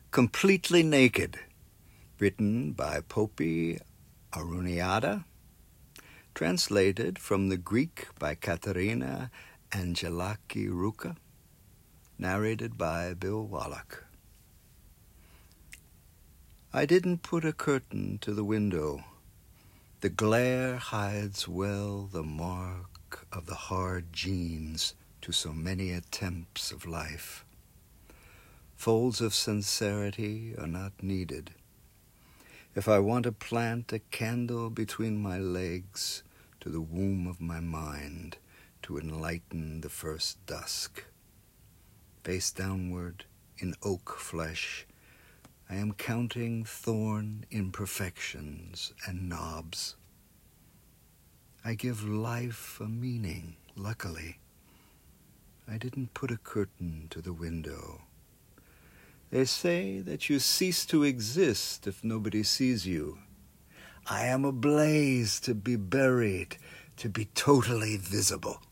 Completely Naked, written by Poppy Aruniada, translated from the Greek by Katerina Angelaki Ruka, narrated by Bill Wallach. I didn't put a curtain to the window. The glare hides well the mark of the hard genes to so many attempts of life. Folds of sincerity are not needed. If I want to plant a candle between my legs to the womb of my mind to enlighten the first dusk, face downward in oak flesh, I am counting thorn imperfections and knobs. I give life a meaning, luckily. I didn't put a curtain to the window. They say that you cease to exist if nobody sees you. I am ablaze to be buried, to be totally visible.